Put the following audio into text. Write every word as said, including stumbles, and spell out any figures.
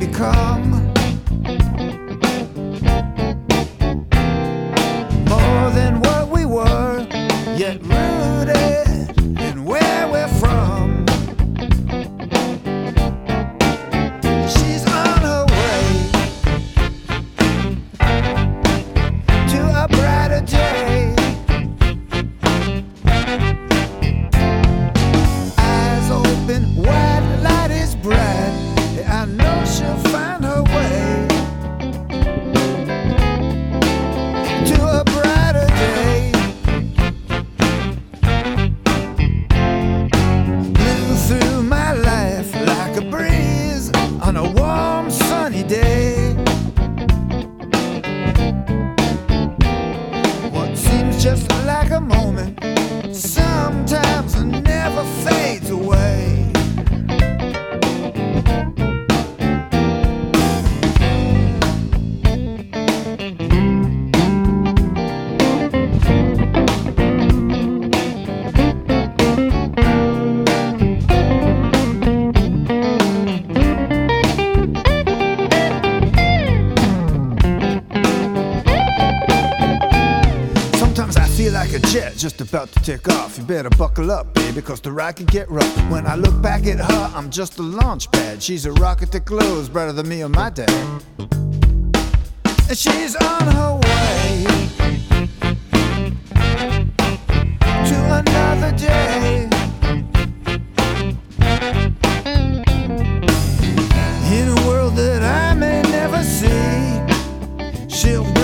become more than what we were, yet rooted in where we're from. She's on her way to a brighter day. Eyes open wide, light is bright. I know she'll find her way to a brighter day. Blew through my life like a breeze on a warm sunny day. What seems just like a moment sometimes never fades away. Like a jet just about to take off. You better buckle up, baby, cause the ride can get rough. When I look back at her, I'm just a launch pad. She's a rocket that glows brighter than me or my dad. And she's on her way to another day. In a world that I may never see, she'll